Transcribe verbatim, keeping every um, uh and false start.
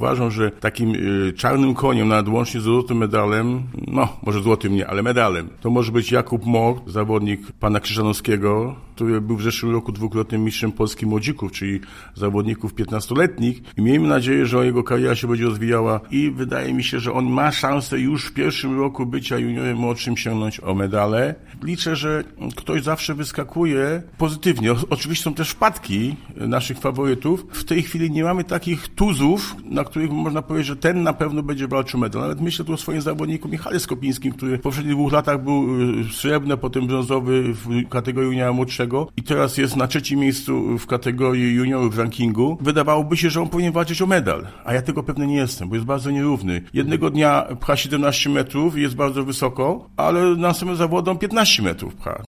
Uważam, że takim y, czarnym koniem, nawet łącznie z złotym medalem, no może złotym nie, ale medalem, to może być Jakub Mok, zawodnik pana Krzyżanowskiego, który był w zeszłym roku dwukrotnym mistrzem Polski młodzików, czyli zawodników piętnastoletnich i miejmy nadzieję, że jego kariera się będzie rozwijała i wydaje mi się, że on ma szansę już w pierwszym roku bycia juniorem młodszym sięgnąć o medale. Liczę, że ktoś zawsze wyskakuje pozytywnie. O, oczywiście są też wpadki naszych faworytów. W tej chwili nie mamy takich tuzów, na których można powiedzieć, że ten na pewno będzie walczył medal. Nawet myślę tu o swoim zawodniku Michale Skopińskim, który w poprzednich dwóch latach był srebrny, potem brązowy w kategorii juniora młodszego i teraz jest na trzecim miejscu w kategorii juniorów w rankingu. Wydawałoby się, że on powinien walczyć o medal, a ja tego pewny nie jestem, bo jest bardzo nierówny. Jednego dnia pcha siedemnaście metrów i jest bardzo wysoko, ale na samym zawodom piętnaście metrów pcha.